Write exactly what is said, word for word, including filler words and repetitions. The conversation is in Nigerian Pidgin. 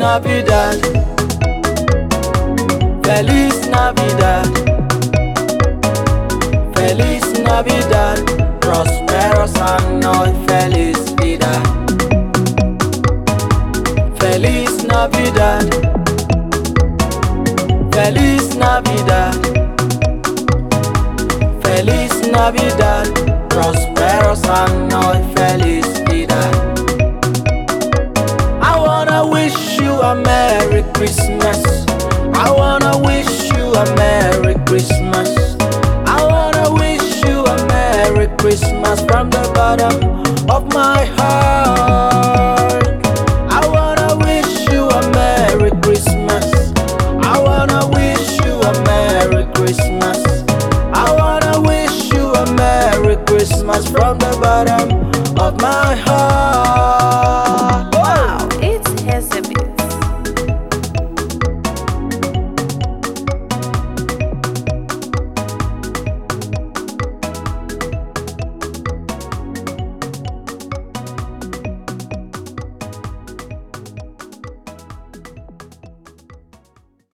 Navidad, Feliz Navidad, Feliz Navidad, Prosperos año y felicidad. Feliz Navidad, Feliz Navidad, Feliz Navidad, Prosperos año y felicidad. I wanna wish you a Merry Christmas. I wanna wish you a Merry